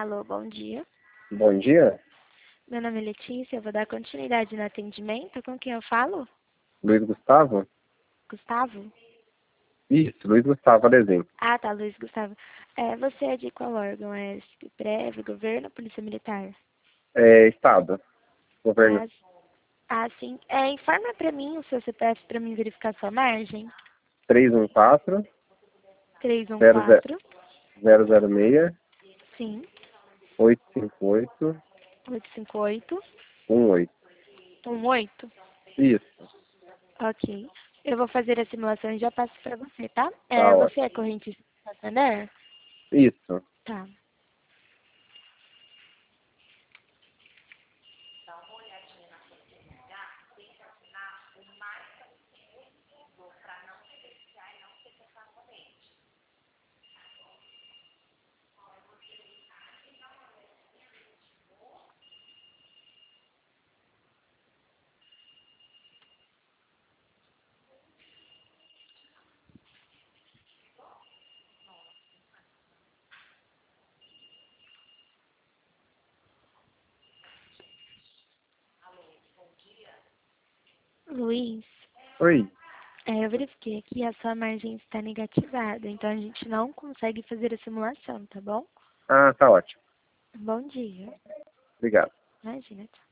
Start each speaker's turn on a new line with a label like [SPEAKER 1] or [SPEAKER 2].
[SPEAKER 1] Alô, bom dia.
[SPEAKER 2] Bom dia,
[SPEAKER 1] Meu nome é Letícia, eu vou dar continuidade no atendimento. Com quem eu falo?
[SPEAKER 2] Luiz Gustavo?
[SPEAKER 1] Gustavo?
[SPEAKER 2] Isso, Luiz Gustavo Alezinho.
[SPEAKER 1] Ah, tá, Luiz Gustavo. Você é de qual órgão? É PREV, governo ou polícia militar?
[SPEAKER 2] Estado, governo
[SPEAKER 1] Ah, sim. Informa pra mim o seu CPF pra mim verificar sua margem.
[SPEAKER 2] 314
[SPEAKER 1] 314,
[SPEAKER 2] 006
[SPEAKER 1] sim.
[SPEAKER 2] 858
[SPEAKER 1] 858,
[SPEAKER 2] 18.
[SPEAKER 1] 18.
[SPEAKER 2] Isso,
[SPEAKER 1] Ok. Eu vou fazer a simulação e já passo pra você, tá?
[SPEAKER 2] tá
[SPEAKER 1] Você
[SPEAKER 2] ótimo.
[SPEAKER 1] é correntista do Santander?
[SPEAKER 2] Isso.
[SPEAKER 1] Tá. Luiz,
[SPEAKER 2] Oi.
[SPEAKER 1] eu verifiquei aqui, a sua margem está negativada, então a gente não consegue fazer a simulação, tá bom?
[SPEAKER 2] Ah, tá ótimo.
[SPEAKER 1] Bom dia.
[SPEAKER 2] Obrigado.
[SPEAKER 1] Imagina.